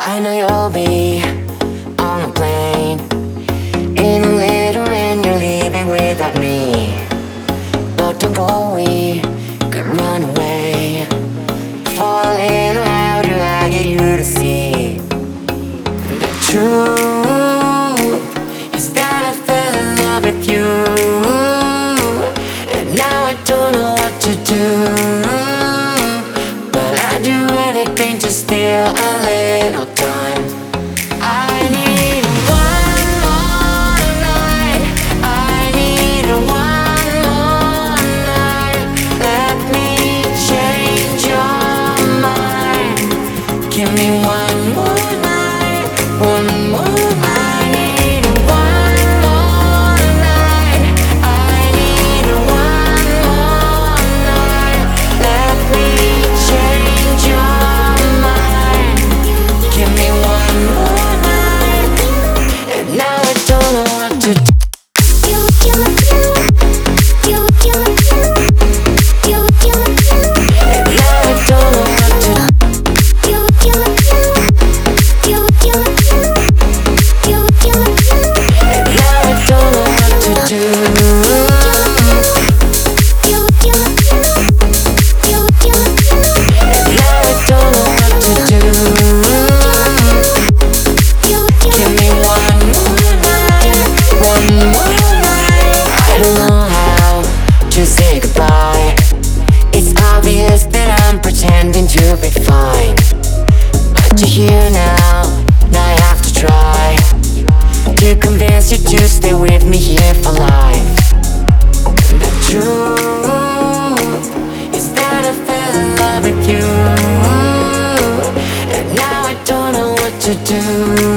I know you'll be on a plane in a little when you're leaving without me. But don't go, we could run away. For a little, how do I get you to see? The truth is that I fell in love with you, and now I don't know what to do. But I'd do anything to steal a little time. I need one more night. I need one more night. Let me change your mind. Give me one more night. One more night. I need one more night. I need one more night. Let me change your mind. Give me one more night. And now I don't know what to do. And now I don't know what to do. And now I don't know what to do. And now I don't know what to do. Give me one more night. One more night. I don't know how to say goodbye. It's obvious that I'm pretending to be fine. But you're here now, now I have to try to convince you to stay with me here for life. The truth is that I fell in love with you, and now I don't know what to do.